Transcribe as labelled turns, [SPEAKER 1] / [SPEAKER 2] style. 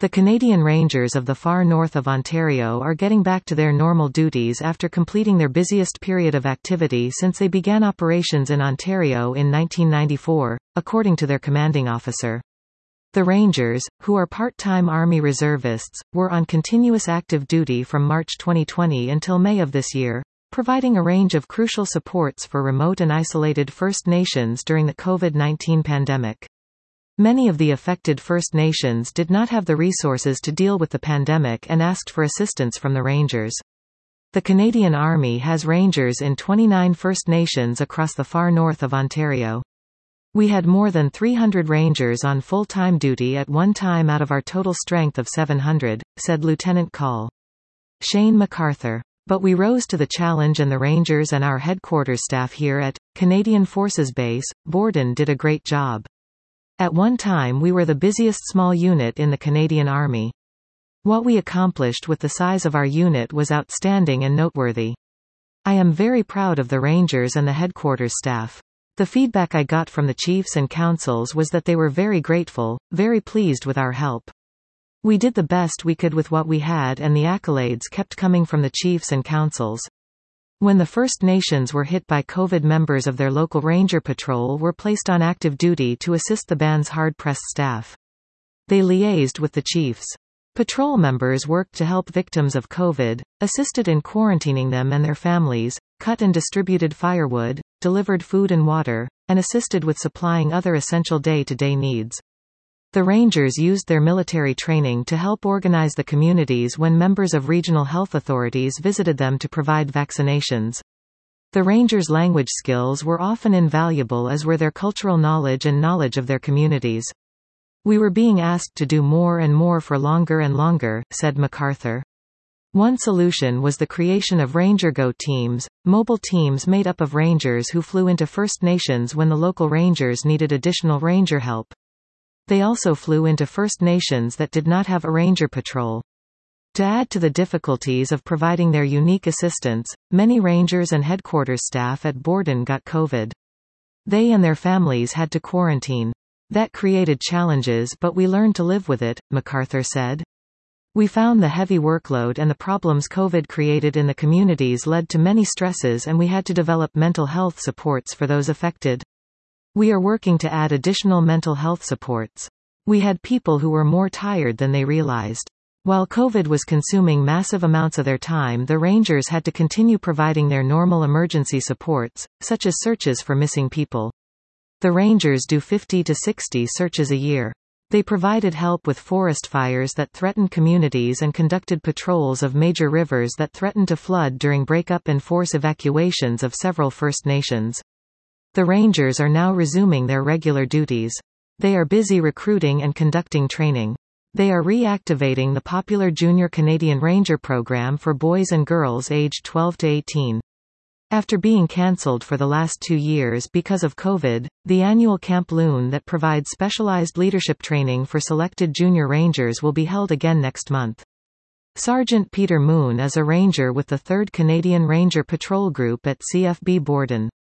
[SPEAKER 1] The Canadian Rangers of the far north of Ontario are getting back to their normal duties after completing their busiest period of activity since they began operations in Ontario in 1994, according to their commanding officer. The Rangers, who are part-time Army reservists, were on continuous active duty from March 2020 until May of this year, providing a range of crucial supports for remote and isolated First Nations during the COVID-19 pandemic. Many of the affected First Nations did not have the resources to deal with the pandemic and asked for assistance from the Rangers. The Canadian Army has Rangers in 29 First Nations across the far north of Ontario. We had more than 300 Rangers on full-time duty at one time out of our total strength of 700, said Lieutenant Col. Shane MacArthur. But we rose to the challenge, and the Rangers and our headquarters staff here at Canadian Forces Base, Borden did a great job. At one time we were the busiest small unit in the Canadian Army. What we accomplished with the size of our unit was outstanding and noteworthy. I am very proud of the Rangers and the headquarters staff. The feedback I got from the chiefs and councils was that they were very grateful, very pleased with our help. We did the best we could with what we had, and the accolades kept coming from the chiefs and councils. When the First Nations were hit by COVID, members of their local Ranger Patrol were placed on active duty to assist the band's hard-pressed staff. They liaised with the chiefs. Patrol members worked to help victims of COVID, assisted in quarantining them and their families, cut and distributed firewood, delivered food and water, and assisted with supplying other essential day-to-day needs. The Rangers used their military training to help organize the communities when members of regional health authorities visited them to provide vaccinations. The Rangers' language skills were often invaluable, as were their cultural knowledge and knowledge of their communities. We were being asked to do more and more for longer and longer, said MacArthur. One solution was the creation of Ranger Go teams, mobile teams made up of Rangers who flew into First Nations when the local Rangers needed additional Ranger help. They also flew into First Nations that did not have a Ranger Patrol. To add to the difficulties of providing their unique assistance, many Rangers and headquarters staff at Borden got COVID. They and their families had to quarantine. That created challenges, but we learned to live with it, MacArthur said. We found the heavy workload and the problems COVID created in the communities led to many stresses, and we had to develop mental health supports for those affected. We are working to add additional mental health supports. We had people who were more tired than they realized. While COVID was consuming massive amounts of their time, the Rangers had to continue providing their normal emergency supports, such as searches for missing people. The Rangers do 50 to 60 searches a year. They provided help with forest fires that threatened communities and conducted patrols of major rivers that threatened to flood during breakup and force evacuations of several First Nations. The Rangers are now resuming their regular duties. They are busy recruiting and conducting training. They are reactivating the popular Junior Canadian Ranger program for boys and girls aged 12 to 18. After being cancelled for the last 2 years because of COVID, the annual Camp Loon that provides specialized leadership training for selected junior Rangers will be held again next month. Sergeant Peter Moon is a Ranger with the 3rd Canadian Ranger Patrol Group at CFB Borden.